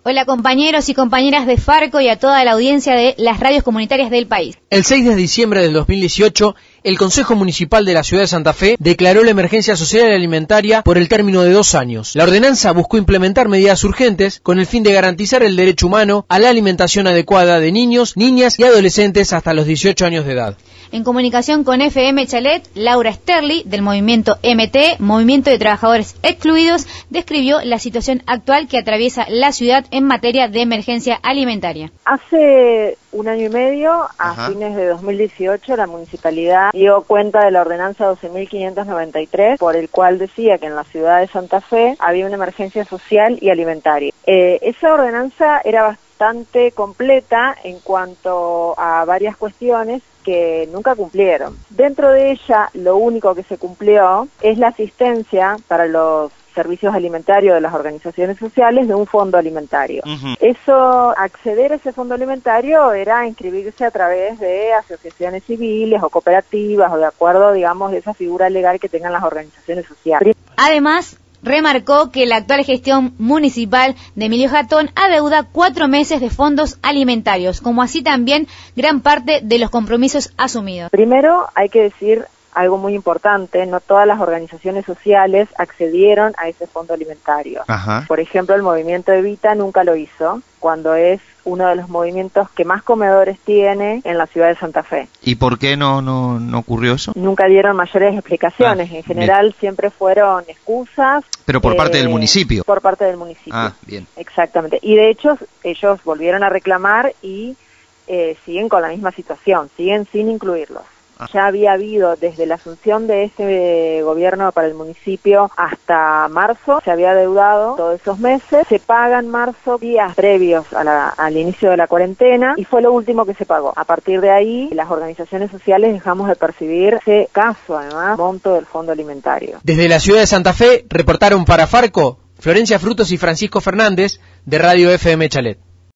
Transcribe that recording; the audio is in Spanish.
Hola compañeros y compañeras de Farco y a toda la audiencia de las radios comunitarias del país. El 6 de diciembre del 2018, el Consejo Municipal de la Ciudad de Santa Fe declaró la emergencia social y alimentaria por el término de 2 años. La ordenanza buscó implementar medidas urgentes con el fin de garantizar el derecho humano a la alimentación adecuada de niños, niñas y adolescentes hasta los 18 años de edad. En comunicación con FM Chalet, Laura Sterli, del movimiento MT, Movimiento de Trabajadores Excluidos, describió la situación actual que atraviesa la ciudad en materia de emergencia alimentaria. Hace 1 año y medio, a fines de 2018, la municipalidad dio cuenta de la ordenanza 12.593, por el cual decía que en la ciudad de Santa Fe había una emergencia social y alimentaria. Esa ordenanza era bastante completa en cuanto a varias cuestiones que nunca cumplieron. Dentro de ella, lo único que se cumplió es la asistencia para los servicios alimentarios de las organizaciones sociales de un fondo alimentario. Eso, acceder a ese fondo alimentario era inscribirse a través de asociaciones civiles o cooperativas o de acuerdo, digamos, de esa figura legal que tengan las organizaciones sociales. Además, remarcó que la actual gestión municipal de Emilio Jatón adeuda 4 meses de fondos alimentarios, como así también gran parte de los compromisos asumidos. Primero, hay que decir algo muy importante, no todas las organizaciones sociales accedieron a ese fondo alimentario. Por ejemplo, el movimiento Evita nunca lo hizo, cuando es uno de los movimientos que más comedores tiene en la ciudad de Santa Fe. ¿Y por qué no ocurrió eso? Nunca dieron mayores explicaciones, en general bien. Siempre fueron excusas. ¿Pero por parte del municipio? Por parte del municipio. Bien. Exactamente. Y de hecho, ellos volvieron a reclamar y siguen con la misma situación, siguen sin incluirlos. Ya había habido, desde la asunción de este gobierno para el municipio hasta marzo, se había adeudado todos esos meses, se paga en marzo días previos al inicio de la cuarentena y fue lo último que se pagó. A partir de ahí, las organizaciones sociales dejamos de percibir ese caso, además, monto del fondo alimentario. Desde la ciudad de Santa Fe, reportaron para Farco, Florencia Frutos y Francisco Fernández, de Radio FM Chalet.